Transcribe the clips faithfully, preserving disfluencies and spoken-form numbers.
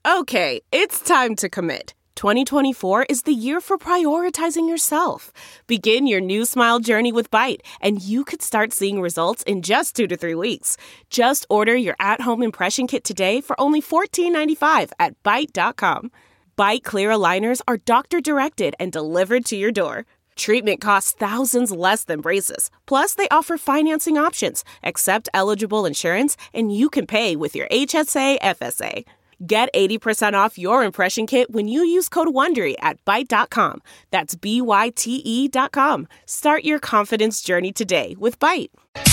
Okay, it's time to commit. twenty twenty-four is the year for prioritizing yourself. Begin your new smile journey with Byte, and you could start seeing results in just two to three weeks. Just order your at-home impression kit today for only fourteen ninety-five at byte dot com. Byte clear aligners are doctor-directed and delivered to your door. Treatment costs thousands less than braces. Plus, they offer financing options, accept eligible insurance, and you can pay with your H S A F S A. Get eighty percent off your impression kit when you use code WONDERY at byte dot com. That's B Y T E dot com. Start your confidence journey today with Byte.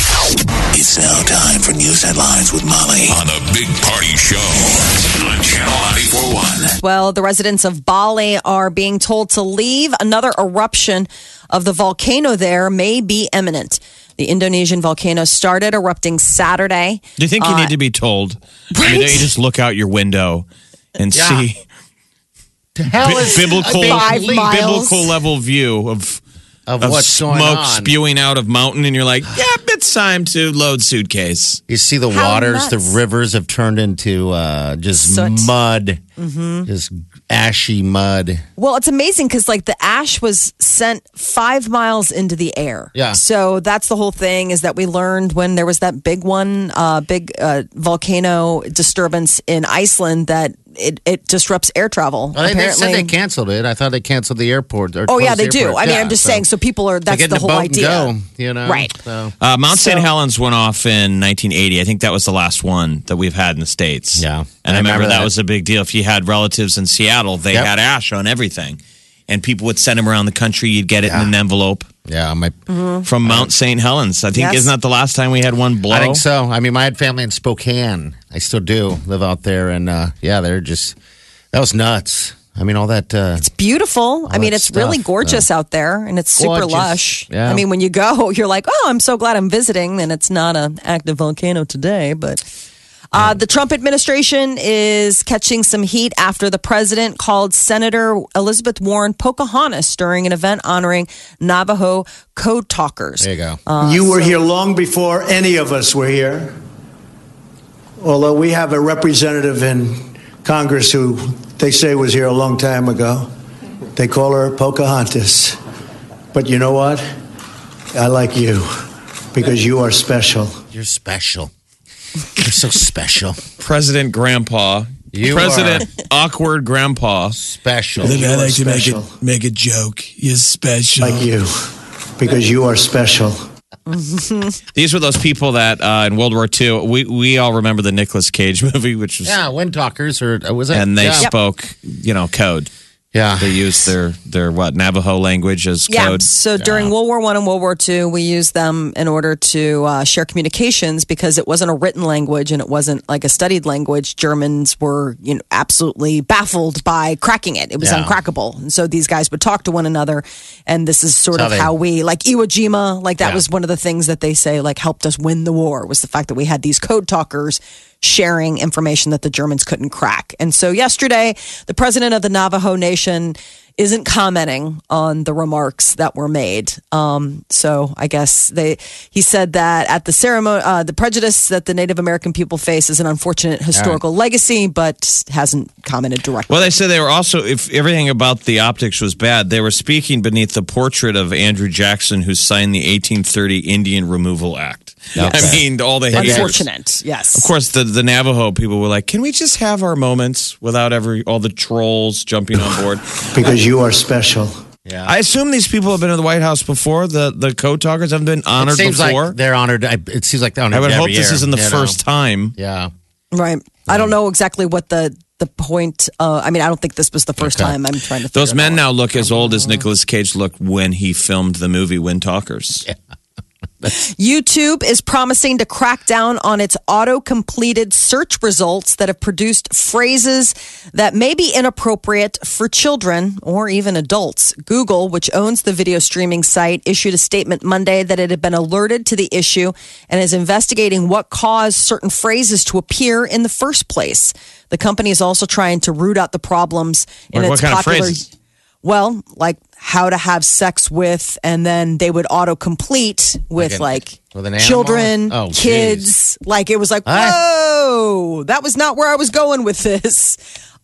It's now time for news headlines with Molly on the Big Party Show on Channel ninety-four point one. Well, the residents of Bali are being told to leave. Another eruption of the volcano there may be imminent. The Indonesian volcano started erupting Saturday. Do you think you uh, need to be told? Right? I mean, don't you just look out your window and Yeah. see The hell bi- is biblical, Five miles. biblical level view of, of, of what's smoke going on? spewing out of mountain, and you're like, yeah, it's time to load suitcase. You see the How waters, nuts. the rivers have turned into uh, just Soot. mud, just ashy mud. Well, it's amazing because like the ash was sent five miles into the air. Yeah. So that's the whole thing is that we learned when there was that big one, uh, big uh, volcano disturbance in Iceland that it, it disrupts air travel. Well, they, they said Apparently. they canceled it. I thought they canceled the airport. Or Oh yeah, closed they the do. airport. I mean, Yeah, I'm just so saying. So people are. to That's get in the the whole boat idea. and go, you know, Right. So Uh, Mount So- Saint Helens went off in nineteen eighty. I think that was the last one that we've had in the States. Yeah. And I, I remember, remember that. that. was a big deal. If you had relatives in Seattle, they Yep. had ash on everything. And people would send them around the country. You'd get it in an envelope yeah, my from Mount Saint Helens. I think, Yes. isn't that the last time we had one blow? I think so. I mean, I had family in Spokane. I still do live out there, and uh, yeah, they're just that was nuts. I mean, all that. Uh, It's beautiful. I mean, that it's really stuff, gorgeous out there, and it's super Gorgeous. lush. Yeah. I mean, when you go, you're like, oh, I'm so glad I'm visiting, and it's not an active volcano today, but. Uh, the Trump administration is catching some heat after the president called Senator Elizabeth Warren Pocahontas during an event honoring Navajo code talkers. there you go. Uh, You were here long before any of us were here. Although we have a representative in Congress who they say was here a long time ago. They call her Pocahontas. But you know what? I like you because you are special. You're special. You're so special. President Grandpa. You President Awkward Grandpa. Special. You are special. make a joke. You're special. Like you because you are special. These were those people that uh, in World War Two, we, we all remember the Nicolas Cage movie, which was, Yeah, wind talkers or uh, was it? and they yeah. spoke, you know, code. Yeah. They used their, their what, Navajo language as Yeah. code. So during World War One and World War Two, we used them in order to uh, share communications because it wasn't a written language and it wasn't like a studied language. Germans were, you know, absolutely baffled by cracking it. It was Yeah. uncrackable. And so these guys would talk to one another, and this is sort That's of how how they- we like Iwo Jima. Like that Yeah. was one of the things that they say like helped us win the war was the fact that we had these code talkers sharing information that the Germans couldn't crack. And so yesterday, the president of the Navajo Nation isn't commenting on the remarks that were made. Um, so I guess they he said that at the ceremony, uh, the prejudice that the Native American people face is an unfortunate historical legacy, but hasn't commented directly. Well, they said they were also, if everything about the optics was bad, they were speaking beneath the portrait of Andrew Jackson, who signed the eighteen thirty Indian Removal Act. Yes. I mean, all the haters. Unfortunate, yes. Of course, the, the Navajo people were like, can we just have our moments without every all the trolls jumping on board? Because you are special. Yeah. I assume these people have been in the White House before. The the code talkers haven't been it honored seems before. like they're honored. I, it seems like they're honored I would every hope this year, isn't the you know? first time. Yeah. Right. I don't know exactly what the the point. Uh, I mean, I don't think this was the first Okay. time. I'm trying to. Those figure it men out. now look as old as Nicolas Cage looked when he filmed the movie Wind Talkers. YouTube is promising to crack down on its auto-completed search results that have produced phrases that may be inappropriate for children or even adults. Google, which owns the video streaming site, issued a statement Monday that it had been alerted to the issue and is investigating what caused certain phrases to appear in the first place. The company is also trying to root out the problems in Like its what kind of popular. phrases? Well, like how to have sex with, and then they would auto-complete with an- like, with an animal? children, Oh, kids. Like it was like, Huh? whoa, that was not where I was going with this.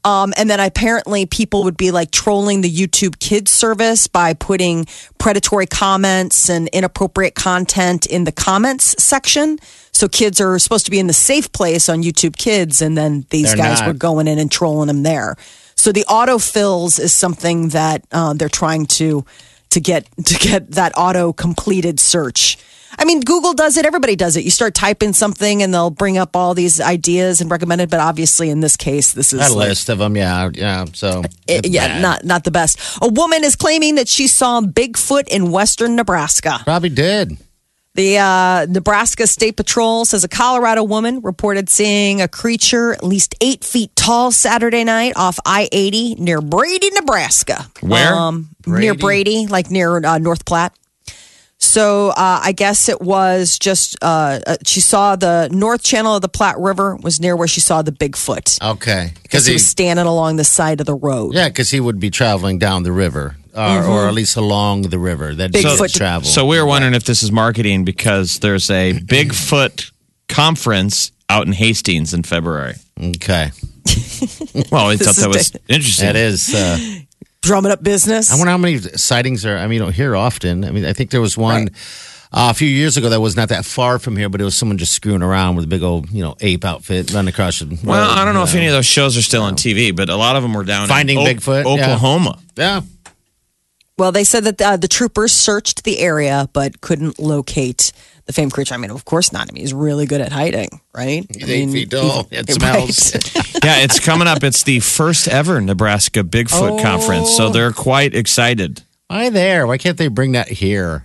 Um, and then apparently people would be like trolling the YouTube Kids service by putting predatory comments and inappropriate content in the comments section. So kids are supposed to be in the safe place on YouTube Kids, and then these They're guys not. were going in and trolling them there. So the autofills is something that uh, they're trying to to get to get that auto completed search. I mean, Google does it. Everybody does it. You start typing something, and they'll bring up all these ideas and recommend it. But obviously, in this case, this is A like, list of them, yeah, yeah. So it- it's yeah, bad. not not the best. A woman is claiming that she saw Bigfoot in western Nebraska. Probably did. The uh, Nebraska State Patrol says a Colorado woman reported seeing a creature at least eight feet tall Saturday night off I eighty near Brady, Nebraska. Where? Um, Near Brady? Brady, like near uh, North Platte. So uh, I guess it was just, uh, uh, she saw the north channel of the Platte River was near where she saw the Bigfoot. Okay, Because he was standing along the side of the road. yeah, because he would be traveling down the river, or, or at least along the river. That Bigfoot. does travel. So we were wondering if this is marketing because there's a Bigfoot conference out in Hastings in February. okay, Well, we This thought that is was interesting. that is. Uh, Drumming up business. I wonder how many sightings are. I mean, you don't hear often. I mean, I think there was one uh, a few years ago that was not that far from here, but it was someone just screwing around with a big old, you know, ape outfit running across the road. Well, I don't know you if any of those shows are still on T V, but a lot of them were down Finding in O- Bigfoot, yeah. Oklahoma. Yeah. Well, they said that uh, the troopers searched the area but couldn't locate the famed creature. I mean, of course not. I mean, he's really good at hiding, right? He's I mean, eight feet tall. he- It smells. right. Yeah, it's coming up. It's the first ever Nebraska Bigfoot Oh. conference, so they're quite excited. Why there? Why can't they bring that here?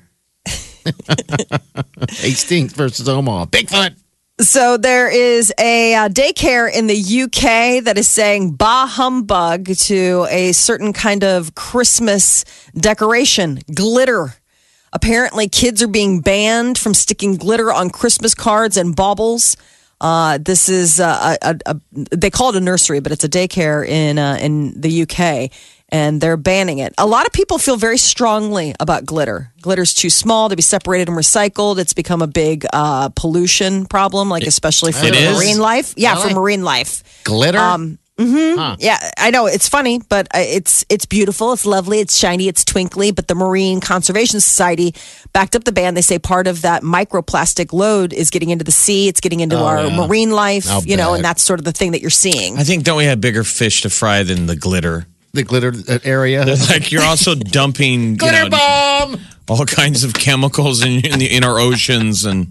Hastings versus Omaha. Bigfoot. So there is a uh, daycare in the U K that is saying bah humbug to a certain kind of Christmas decoration, glitter. Apparently, kids are being banned from sticking glitter on Christmas cards and baubles. Uh, this is uh, a, a, a they call it a nursery, but it's a daycare in uh, in the U K, and they're banning it. A lot of people feel very strongly about glitter. Glitter's too small to be separated and recycled. It's become a big uh, pollution problem, like especially for It is? marine life. Yeah, Really? for marine life. Glitter. Um, Yeah, I know it's funny, but uh, it's it's beautiful, it's lovely, it's shiny, it's twinkly. But the Marine Conservation Society backed up the ban. They say part of that microplastic load is getting into the sea. It's getting into Oh, our yeah. marine life, I'll you know, bet. and that's sort of the thing that you're seeing. I think, don't we have bigger fish to fry than the glitter? the glitter area. Like you're also dumping you Glitter know, bomb. all kinds of chemicals in in, the, in our oceans, and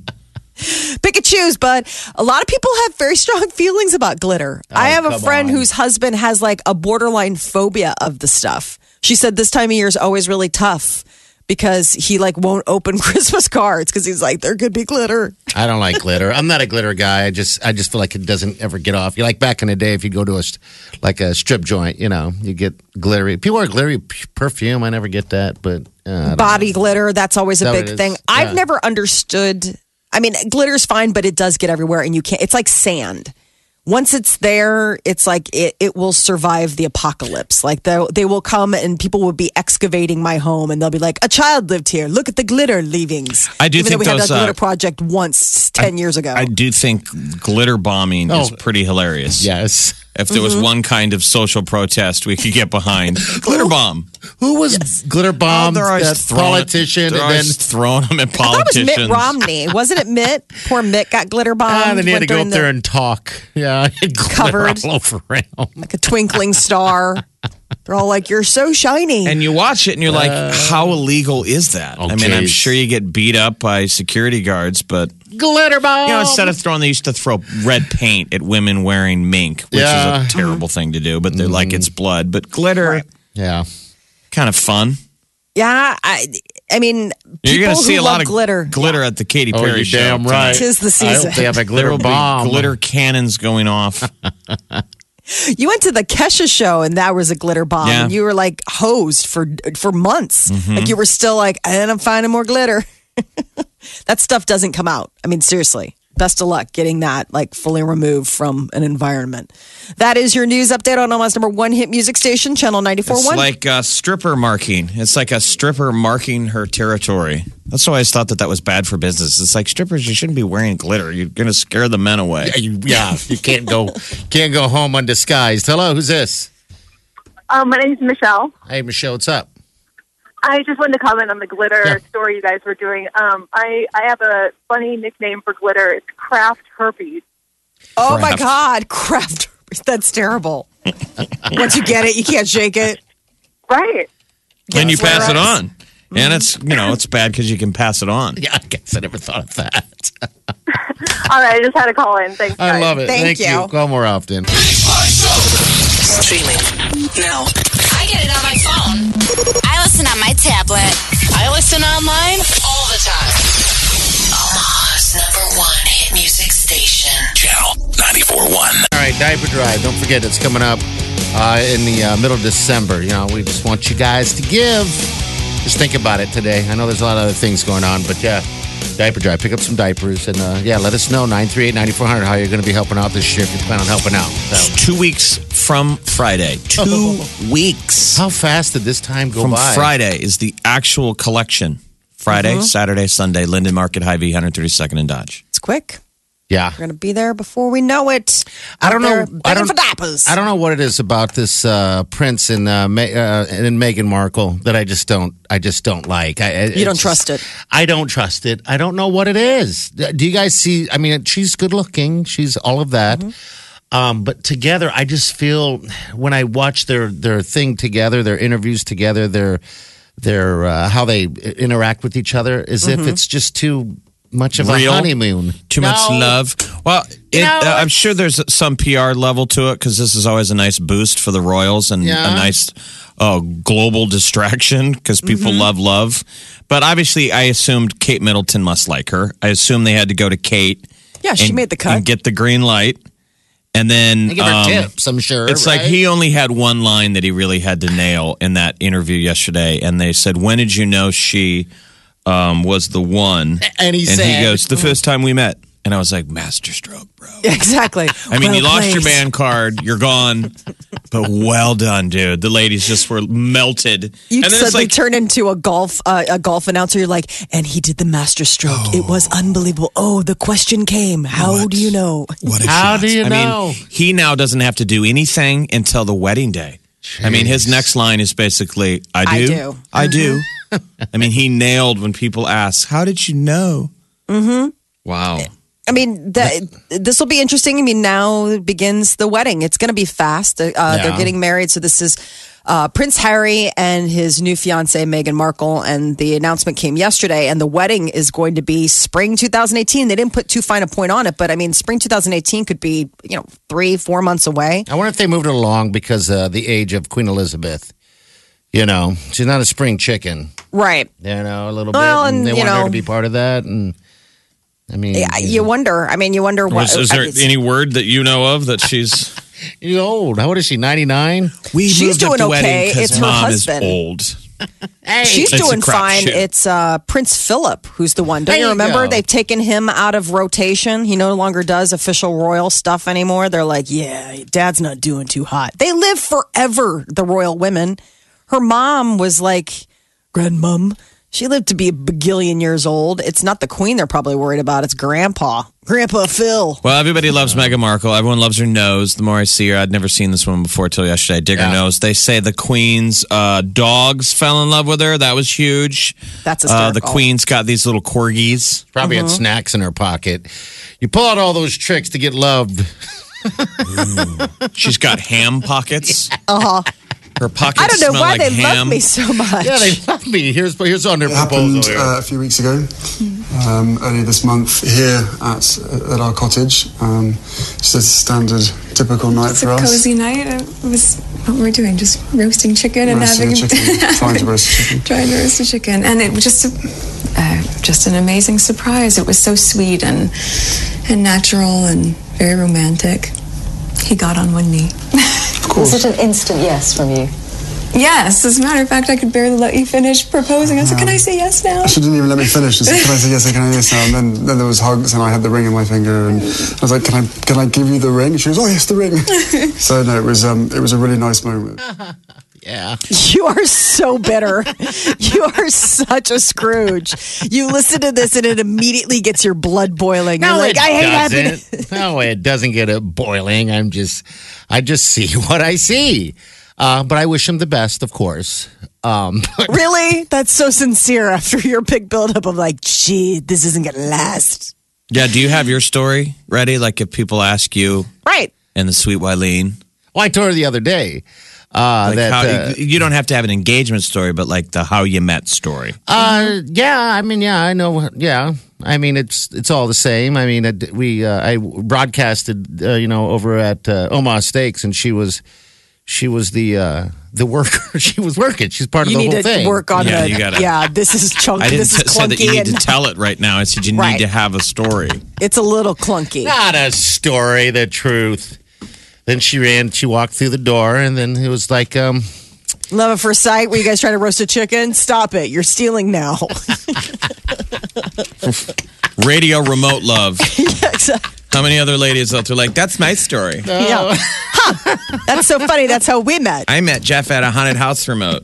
Pick and choose, but a lot of people have very strong feelings about glitter. I have a Oh, come friend on. whose husband has like a borderline phobia of the stuff. She said this time of year is always really tough because he like won't open Christmas cards because he's like, there could be glitter. I don't like glitter. I'm not a glitter guy. I just I just feel like it doesn't ever get off. You like back in the day, if you go to a st- like a strip joint, you know, you get glittery. People wear glittery p- perfume. I never get that, but uh, I don't Body glitter, that's always a That big it is. thing. Yeah. I've never understood. I mean, glitter's fine, but it does get everywhere and you can't. It's like sand. Once it's there, it's like it, it will survive the apocalypse. Like they they will come and people will be excavating my home and they'll be like, a child lived here. Look at the glitter leavings. I do Even think though we those, had that glitter uh, project once ten years ago. I do think glitter bombing is Oh. pretty hilarious. Yes. If there was Mm-hmm. one kind of social protest we could get behind, glitter bomb. Who was glitter bomb? they're always that throwing- politician, They're and then always throwing them at I thought it was politicians. Mitt Romney. Wasn't it Mitt? Poor Mitt got glitter bombed. ah, then he had to went go up during there the- and talk. Yeah, glitter Covered. all over him. like a twinkling star. They're all like, you're so shiny. And you watch it and you're like, how illegal is that? Oh, I mean, I'm geez. sure you get beat up by security guards, but Glitter bomb. you know, instead of throwing, they used to throw red paint at women wearing mink, which Yeah. is a terrible thing to do, but they're like, it's blood. But glitter, yeah. kind of fun. yeah, I, I mean, You're people going to see who a love lot of glitter. glitter at the Katy Oh, Perry you're show. damn tonight. right. Tis the I season. hope they have a There glitter will be bomb. glitter cannons going off. You went to the Kesha show and that was a glitter bomb. Yeah. And you were like hosed for for months. Mm-hmm. Like you were still like, and I'm finding more glitter. That stuff doesn't come out. I mean, seriously. best of luck getting that like fully removed from an environment. That is your news update on Omaha's number one hit music station, Channel ninety-four point one. It's like a stripper marking. It's like a stripper marking her territory. That's why I always thought that that was bad for business. It's like strippers, you shouldn't be wearing glitter. You're going to scare the men away. Yeah, you, yeah, you can't go can't go home undisguised. Hello, who's this? Um, my name's Michelle. Hey, Michelle, what's up? I just wanted to comment on the glitter Yeah. story you guys were doing. Um, I, I have a funny nickname for glitter. It's craft herpes. Oh my Craft. God, craft. That's terrible. Once you get it, you can't shake it. Right. And you pass it Flare-ups. on. And it's, you know, it's bad because you can pass it on. Yeah, I guess I never thought of that. All right, I just had to call in. Thanks, guys. I love it. Thank Thank, you. you. Call more often. Streaming now. I get it on my phone. I listen on my tablet. I listen online all the time. Omaha's number one hit music station. Channel ninety-four point one. All right, Diaper Drive. Don't forget, it's coming up uh, in the uh, middle of December. You know, we just want you guys to give. Just think about it today. I know there's a lot of other things going on, but yeah, Diaper Drive. Pick up some diapers and uh, yeah, let us know nine three eight, nine four zero zero how you're going to be helping out this year if you plan on helping out. So, Two weeks from Friday. Two weeks how fast did this time go from by? Friday is the actual collection. Friday, Mm-hmm. Saturday, Sunday, Linden Market, Hy-Vee, one thirty-second and Dodge. It's quick. Yeah. We're going to be there before we know it. I don't Out know. there I begging don't, for diapers. I don't know what it is about this uh, Prince and uh, Ma- uh, and Meghan Markle that I just don't. I just don't like. I, You don't trust it. I don't trust it. I don't know what it is. Do you guys see? I mean, she's good looking. She's all of that. Mm-hmm. Um, but together, I just feel when I watch their their thing together, their interviews together, their their uh, how they interact with each other, as Mm-hmm. if it's just too much of Real? a honeymoon. Too much No. love. Well, it, know, uh, I'm sure there's some P R level to it because this is always a nice boost for the Royals and Yeah. a nice uh, global distraction because people Mm-hmm. love love. But obviously, I assumed Kate Middleton must like her. I assume they had to go to Kate. Yeah, she and- made the cut. and get the green light. And then They give her um, tips, I'm sure. It's like right? he only had one line that he really had to nail in that interview yesterday. And they said, "When did you know she um, was the one?" And he and said- he goes, "The first time we met." And I was like, masterstroke, bro. Exactly. I mean, you Well lost your played. band card. You're gone. But well done, dude. The ladies just were melted. You and then suddenly it's like, turn into a golf uh, a golf announcer. You're like, and he did the master stroke. It was unbelievable. Oh, the question came. How do you know? what a How shot. do you I know? mean, he now doesn't have to do anything until the wedding day. I mean, his next line is basically, I I do. do. I do. I mean, he nailed when people ask, how did you know? Mm-hmm. Wow. I mean, this will be interesting. I mean, now begins the wedding. It's going to be fast. Uh, They're getting married. So this is uh, Prince Harry and his new fiancee, Meghan Markle. And the announcement came yesterday. And the wedding is going to be spring two thousand eighteen. They didn't put too fine a point on it. But I mean, spring two thousand eighteen could be, you know, three, four months away. I wonder if they moved it along because uh, the age of Queen Elizabeth. You know, she's not a spring chicken. Right. You know, a little Well, bit. and, they you want her know- to be part of that. And I mean, Yeah, you wonder. I mean, you wonder what. Was, is I there mean, any word that you know of that she's... She's old. How old is she? ninety-nine? We She's moved up doing the okay. wedding 'cause It's her mom husband. is old. Hey, She's It's a doing crap fine. shoot. It's uh, Prince Philip who's the one. Don't There you you remember? go. They've taken him out of rotation. He no longer does official royal stuff anymore. They're like, yeah, Dad's not doing too hot. They live forever, the royal women. Her mom was like, grandmom. She lived to be a bagillion years old. It's not the queen they're probably worried about. It's grandpa. Grandpa Phil. Well, everybody loves Meghan Markle. Everyone loves her nose. The more I see her, I'd never seen this woman before till yesterday. I dig her Yeah. nose. They say the queen's uh, dogs fell in love with her. That was huge. That's Uh, the hysterical. queen's got these little corgis. Probably Mm-hmm. had snacks in her pocket. You pull out all those tricks to get loved. She's got ham pockets. Uh-huh. Her pockets I don't know smell why like they ham. love me so much. Yeah, they love me. Here's here's on their It proposal happened here. uh, a few weeks ago, um, earlier this month, here at at our cottage. Um, just a standard, typical night It's for a us. cozy night. It was what we're doing, just roasting chicken and Roasting having a chicken, trying to roast a chicken. trying to roast a chicken, and it was just a, uh, just an amazing surprise. It was so sweet and and natural and very romantic. He got on one knee. Of course. Was it an instant yes from you? Yes, as a matter of fact, I could barely let you finish proposing. I said, can I say yes now? She didn't even let me finish. She said, can I say yes, can I yes now? And then, then there was hugs and I had the ring in my finger and I was like, can I can I give you the ring? And she goes, oh yes, the ring. So no, it was um it was a really nice moment. Yeah. You are so bitter. You are such a Scrooge. You listen to this and it immediately gets your blood boiling. You're No, like, it I hate doesn't. happiness. No, it doesn't get it boiling. I'm just, I just see what I see. Uh, but I wish him the best, of course. Um, Really? That's so sincere after your big buildup of like, gee, this isn't going to last. Yeah, do you have your story ready? Like if people ask you, Right. and the sweet Wileen, well, I told her the other day. Uh, like that, how, uh, you don't have to have an engagement story, but like the how you met story. Uh, yeah, I mean, yeah, I know. Yeah, I mean, it's it's all the same. I mean, it, we uh, I broadcasted, uh, you know, over at uh, Omaha Steaks, and she was she was the uh, the worker. She was working. She's part of You the need whole to thing. work on Yeah, the, you gotta- yeah, this is chunky. I didn't This is t- say that clunky. you need to and tell it right now. I said you Right. need to have a story. it's a little clunky. Not a story, the truth. Then she ran. She walked through the door, and then it was like, um, Love at first sight, where you guys try to roast a chicken. Stop it. You're stealing now. Radio remote love. Yeah, exactly. How many other ladies out there like, that's my story. Yeah. Huh. That's so funny. That's how we met. I met Jeff at a haunted house remote.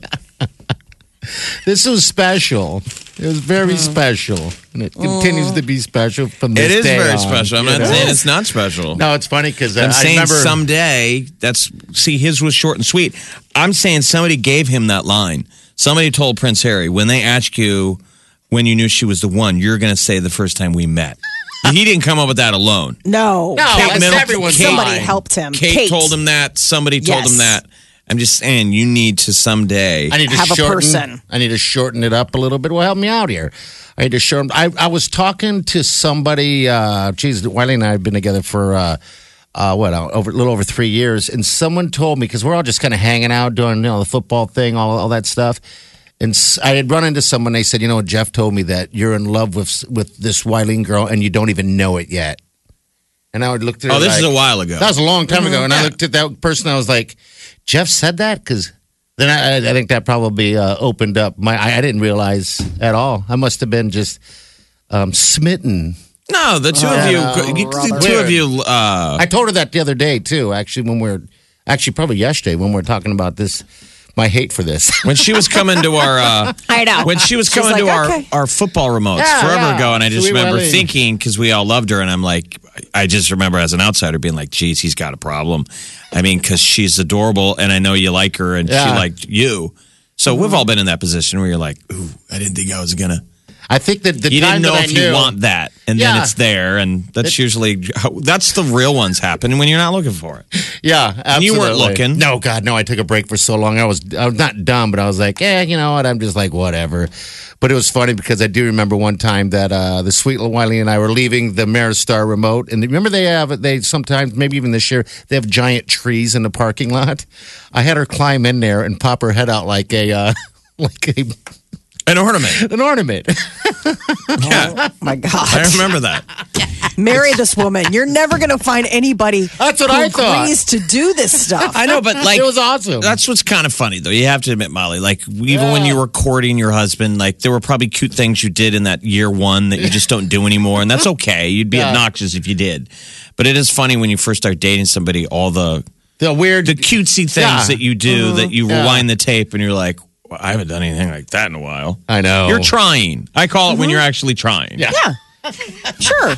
this was special. It was very Mm. special, and it continues to be special from this It is day very on, special. I'm you not know? saying it's not special. No, it's funny because uh, I'm I saying remember someday, that's, see, his was short and sweet. I'm saying somebody gave him that line. Somebody told Prince Harry, when they ask you when you knew she was the one, you're going to say the first time we met. He didn't come up with that alone. No. No, that's Middleton- everyone's Somebody line. helped him. Kate, Kate told him that. Somebody told Yes. him that. I'm just saying, you need to someday. I need to have a shorten, person. I need to shorten it up a little bit. Well, help me out here. I need to shorten. I, I was talking to somebody. Uh, geez, Wiley and I have been together for uh, uh, what uh, over a little over three years, and someone told me because we're all just kind of hanging out doing you know the football thing, all all that stuff. And s- I had run into someone. They said, you know, Jeff told me that you're in love with with this Wileen girl, and you don't even know it yet. And I would look through. Oh, this like, is a while ago. That was a long time ago. And I Yeah. looked at that person. I was like, Jeff said that? Because then I, I think that probably uh, opened up my. I, I didn't realize at all. I must have been just um, smitten. No, the two of you, you the two of you. Uh, I told her that the other day too. Actually, when we we're actually probably yesterday when we were talking about this, my hate for this. when she was coming to our, uh, I know. when she was She's coming to like, our okay. our football remotes Yeah, forever yeah. ago, and I just Sweet remember Wileen. thinking because we all loved her, and I'm like, I just remember as an outsider being like, geez, he's got a problem. I mean, because she's adorable, and I know you like her, and she Yeah. liked you. So we've all been in that position where you're like, ooh, I didn't think I was gonna. I think that the You time didn't know that I if knew, you want that, and then Yeah. it's there, and that's usually how, that's the real ones happen when you're not looking for it. Yeah, absolutely. And you weren't looking. No, God, no. I took a break for so long. I was, I was not dumb, but I was like, yeah, you know what? I'm just like, whatever. But it was funny because I do remember one time that uh, the sweet little Wiley and I were leaving the Maristar remote, and remember they have they sometimes maybe even this year they have giant trees in the parking lot. I had her climb in there and pop her head out like a uh, like a An ornament. an ornament. Yeah, Oh, my God. I remember that. Marry this woman. You're never going to find anybody That's what who I thought. agrees to do this stuff. I know, but like It was awesome. That's what's kind of funny, though. You have to admit, Molly. Like even when you were courting your husband, like there were probably cute things you did in that year one that you just don't do anymore, and that's okay. You'd be Yeah. obnoxious if you did. But it is funny when you first start dating somebody, all the the weird. the cutesy things Yeah. that you do that you Yeah. rewind the tape and you're like, well, I haven't done anything like that in a while. I know. You're trying. I call it when you're actually trying. Yeah. Yeah. Sure.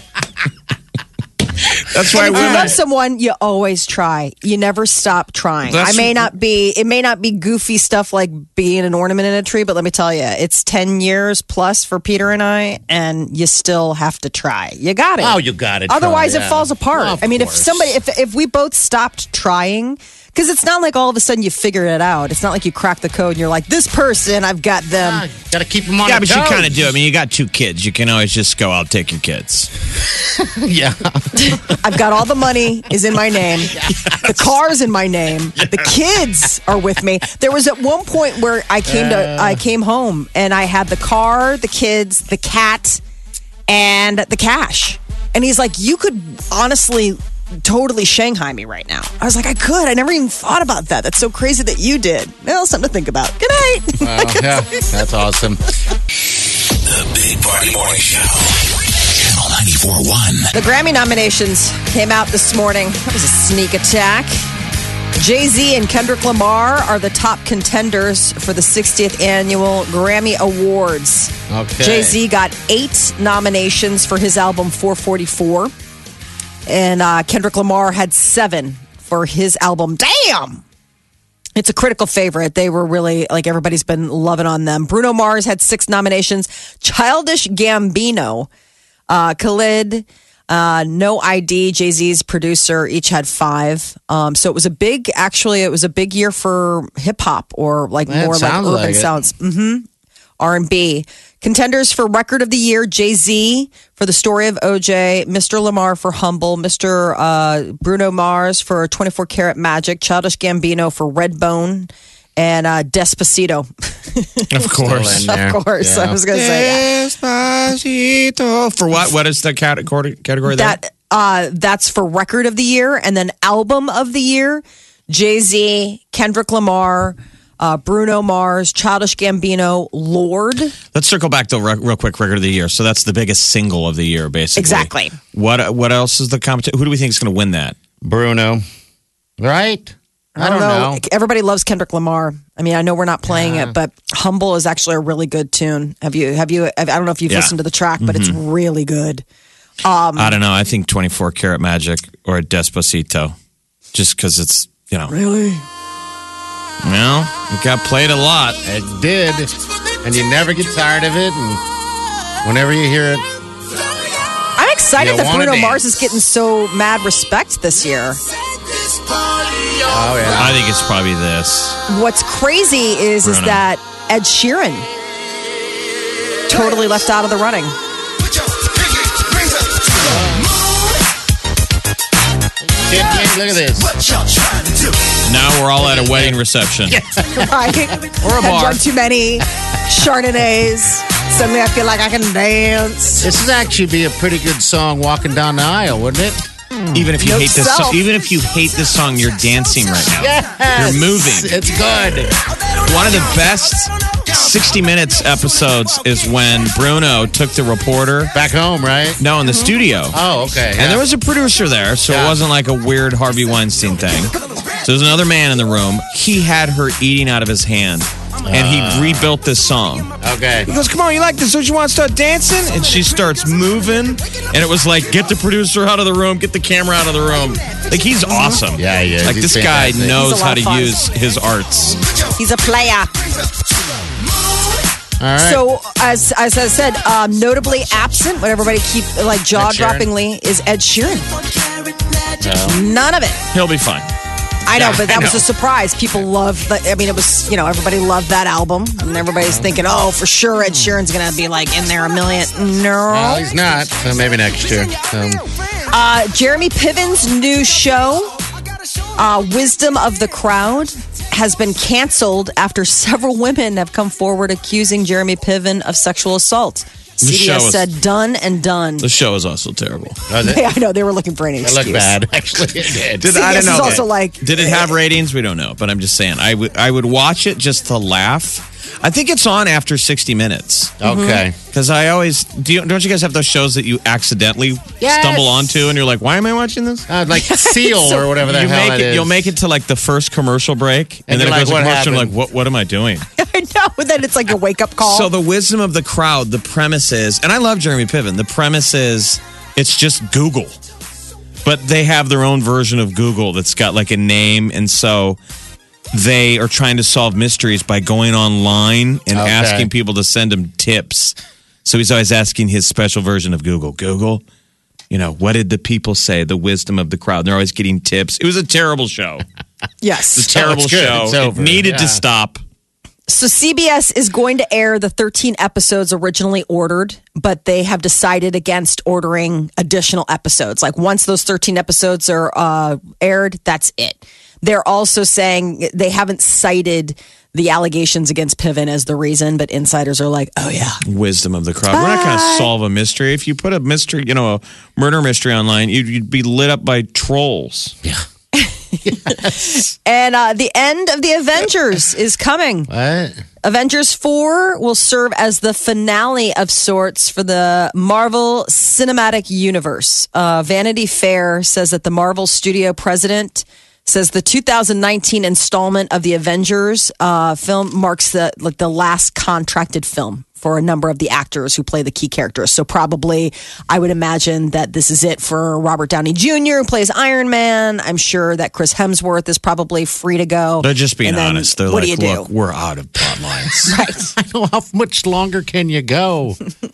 That's why If you women. love someone, you always try. You never stop trying. That's- I may not be, it may not be goofy stuff like being an ornament in a tree, but let me tell you, it's ten years plus for Peter and I, and you still have to try. You got it. Oh, you got it. Otherwise, Try, it yeah. falls apart. Of I mean, if course. somebody, if if we both stopped trying, because it's not like all of a sudden you figure it out. It's not like you crack the code and you're like, this person, I've got them. Got to keep them on. Yeah, their but you toes. kind of do. I mean, you got two kids. You can always just go, I'll take your kids. Yeah. I've got all the money is in my name. The car's in my name. The kids are with me. There was at one point where I came to I came home and I had the car, the kids, the cat, and the cash. And he's like, you could honestly totally Shanghai me right now. I was like, I could. I never even thought about that. That's so crazy that you did. Well, something to think about. Good night. Well, yeah, that's awesome. The Big Party Morning Show. Channel ninety-four point one. The Grammy nominations came out this morning. That was a sneak attack. Jay-Z and Kendrick Lamar are the top contenders for the sixtieth annual Grammy Awards. Okay. Jay-Z got eight nominations for his album four forty-four. And uh, Kendrick Lamar had seven for his album. Damn! It's a critical favorite. They were really, like, everybody's been loving on them. Bruno Mars had six nominations. Childish Gambino, uh, Khalid, uh, No I D, Jay-Z's producer, each had five. Um, so it was a big, actually, it was a big year for hip-hop or, like, That more like sounds urban like it. sounds. Mm-hmm. R and B. Contenders for Record of the Year, Jay-Z for The Story of O J, Mister Lamar for Humble, Mister Uh, Bruno Mars for twenty-four Karat Magic, Childish Gambino for Redbone, and uh, Despacito. Of course. Still in there. Of course. Yeah. I was going to say Despacito. For what? What is the category, category there? that. Uh, that's for Record of the Year. And then Album of the Year, Jay-Z, Kendrick Lamar, Uh, Bruno Mars, Childish Gambino, Lord. Let's circle back to real, real quick. Record of the year. So that's the biggest single of the year, basically. Exactly. What What else is the competition? Who do we think is going to win that? Bruno. Right? I, don't know. Everybody loves Kendrick Lamar. I mean, I know we're not playing Yeah. it, but Humble is actually a really good tune. Have you? Have you? I don't know if you've Yeah. listened to the track, but it's really good. I don't know. I think twenty-four Karat Magic or Despacito, just because it's you know. Really? Well, it got played a lot. It did. And you never get tired of it. And whenever you hear it, I'm excited You that wanna Bruno dance. Mars is getting so mad respect this year. oh, yeah. I think it's probably this. What's crazy is is Bruno. that Ed Sheeran totally left out of the running. Look at this. Now we're all at a wedding reception. Right? Or a I've bar. drunk too many Chardonnays. Suddenly I feel like I can dance. This would actually be a pretty good song walking down the aisle, wouldn't it? Even if you Note hate this, self. song, even if you hate this song, you're dancing right now. Yes. You're moving. It's good. One of the best sixty minutes episodes is when Bruno took the reporter. Back home, right? No, in the studio. Oh, okay. And there was a producer there, so Yeah. it wasn't like a weird Harvey Weinstein thing. So there's another man in the room. He had her eating out of his hand, and he rebuilt this song. Okay. He goes, "Come on, you like this? Don't you want to start dancing?" And she starts moving, and it was like, "Get the producer out of the room, get the camera out of the room." Like he's awesome. Yeah, he is. Like He's this guy fantastic. knows He's a lot how of to fun. use his arts. He's a player. All right. So, as as I said, um, notably absent, what everybody keep like jaw droppingly is Ed Sheeran. None of it. He'll be fine. I know, but that I was know. a surprise. People love the, I mean, it was, you know, everybody loved that album. And everybody's thinking, oh, for sure Ed Sheeran's going to be like in there a million. No. Well, he's not. So maybe next year. Um, Uh, Jeremy Piven's new show, uh, Wisdom of the Crowd, has been canceled after several women have come forward accusing Jeremy Piven of sexual assault. C B show S is- said done and done. The show is also terrible. was it? Yeah, I know. They were looking for any It excuse. looked bad, actually. It did. Did C B S I don't know? is also like, Did it have ratings? We don't know, but I'm just saying I would I would watch it just to laugh. I think it's on after sixty minutes Okay. because I always do. You, don't you guys have those shows that you accidentally Yes. stumble onto and you're like, why am I watching this? Uh, like Seal or whatever the you hell make it it, is. you'll make it to like the first commercial break, and, And then it you're goes like, to what commercial. and happened? Like, what what am I doing? I know. Then it's like a wake up call. So the wisdom of the crowd, the premise is, and I love Jeremy Piven. The premise is, it's just Google, but they have their own version of Google that's got like a name, and so they are trying to solve mysteries by going online and Okay. asking people to send them tips. So he's always asking his special version of Google. Google, you know, what did the people say? The wisdom of the crowd. And they're always getting tips. It was a terrible show. yes. It's a terrible it's good. show. It's It over. needed to Yeah. stop. So C B S is going to air the thirteen episodes originally ordered, but they have decided against ordering additional episodes. Like once those thirteen episodes are uh, aired, that's it. They're also saying they haven't cited the allegations against Piven as the reason, but insiders are like, oh yeah. Wisdom of the crowd. We're not going to solve a mystery. If you put a mystery, you know, a murder mystery online, you'd, you'd be lit up by trolls. Yeah. Yes. And uh, the end of the Avengers is coming. What? Avengers four will serve as the finale of sorts for the Marvel Cinematic Universe. Uh, Vanity Fair says that the Marvel studio president says the two thousand nineteen installment of the Avengers uh, film marks the like the last contracted film for a number of the actors who play the key characters. So probably, I would imagine that this is it for Robert Downey Junior, who plays Iron Man. I'm sure that Chris Hemsworth is probably free to go. They're just being And then honest. They're what like, do you do? look, we're out of plot lines. Right. I know, how much longer can you go?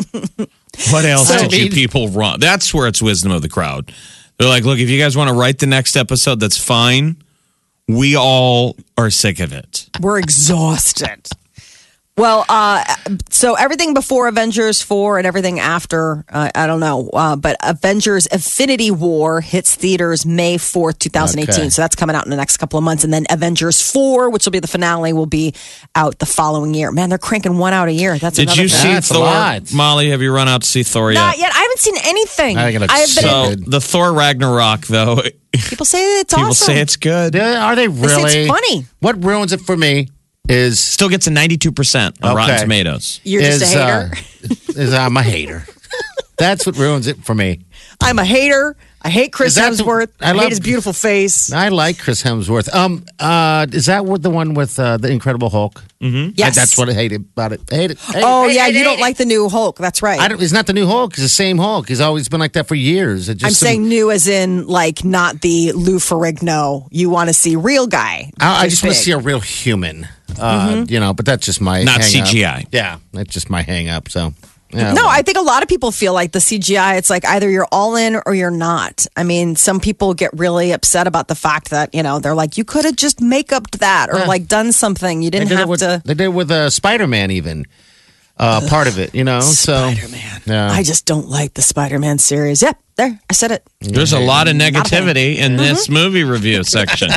What else So- did you people run? That's where it's wisdom of the crowd. They're like, look, if you guys want to write the next episode, that's fine. We all are sick of it. We're exhausted. Well, uh, so everything before Avengers four and everything after, uh, I don't know. Uh, but Avengers Infinity War hits theaters May fourth, twenty eighteen. Okay. So that's coming out in the next couple of months. And then Avengers four, which will be the finale, will be out the following year. Man, they're cranking one out a year. That's Did another you thing. see That's a Thor? lot. Molly, have you run out to see Thor yet? Not yet. I haven't seen anything. I think it looks I've been, so So good. the Thor Ragnarok, though, people say it's people awesome. say it's good. Yeah, Are they They say really? it's funny. What ruins it for me is Still gets a ninety-two percent on Rotten Okay. Tomatoes. You're just is, a hater. Uh, is I'm a hater. That's what ruins it for me. I'm a hater. I hate Chris Is that the- Hemsworth. I I, love- hate his beautiful face. I like Chris Hemsworth. Um, uh, is that what the one with uh, the Incredible Hulk? Mm-hmm. Yes. that's what I hated about it. I hate it. Hate it, Oh, hate yeah. it, You hate don't it. like the new Hulk. That's right. I don't, he's not the new Hulk. He's the same Hulk. He's always been like that for years. It just I'm saying new as in like not the Lou Ferrigno. You want to see real guy. I, I Big just want to big. see a real human. Uh, You know, but that's just my Not hang C G up. I. Yeah, that's just my hang up. So. Yeah, No, well. I think a lot of people feel like the C G I, it's like either you're all in or you're not. I mean, some people get really upset about the fact that, you know, they're like, you could have just make-upped that or Yeah. like done something. You They didn't did, it have with, to. they did it with uh, Spider-Man even. Uh, part of it, you know. Spider-Man. So, yeah. I just don't like the Spider-Man series. Yep, there, I said it. There's a lot of Not a fan. negativity in this movie review section.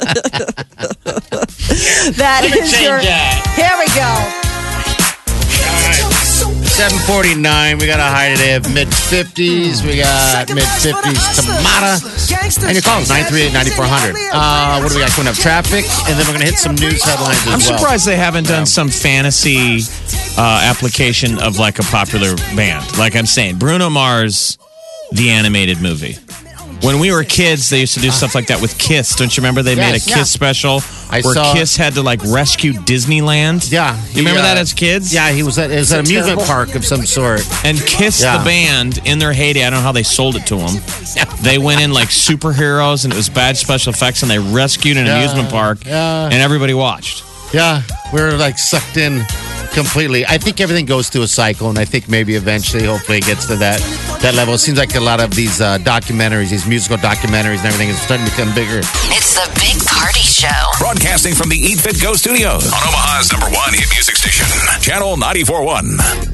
That is change your. that. Here we go. seven forty-nine. We got a high today of mid fifties. We got mid fifties Tamata. And your call is nine three eight, nine four zero zero. Uh, what do we got coming up? Traffic. And then we're going to hit some news headlines as I'm well. surprised they haven't done some fantasy uh, application of like a popular band. Like I'm saying, Bruno Mars, the animated movie. When we were kids, they used to do stuff like that with Kiss. Don't you remember? They made a Yes, Kiss yeah. special I where saw- Kiss had to like rescue Disneyland. Yeah. You remember he, uh, that as kids? Yeah, he was at, it was an amusement terrible? park of some sort. And Kiss, Yeah. the band, in their heyday, I don't know how they sold it to them. They went in like superheroes, and it was bad special effects, and they rescued an Yeah. amusement park, Yeah. and everybody watched. Yeah, we're like sucked in completely. I think everything goes through a cycle, and I think maybe eventually, hopefully, it gets to that that level. It seems like a lot of these uh, documentaries, these musical documentaries, and everything is starting to become bigger. It's the Big Party Show. Broadcasting from the Eat Fit Go studios on Omaha's number one hit music station, Channel ninety-four point one.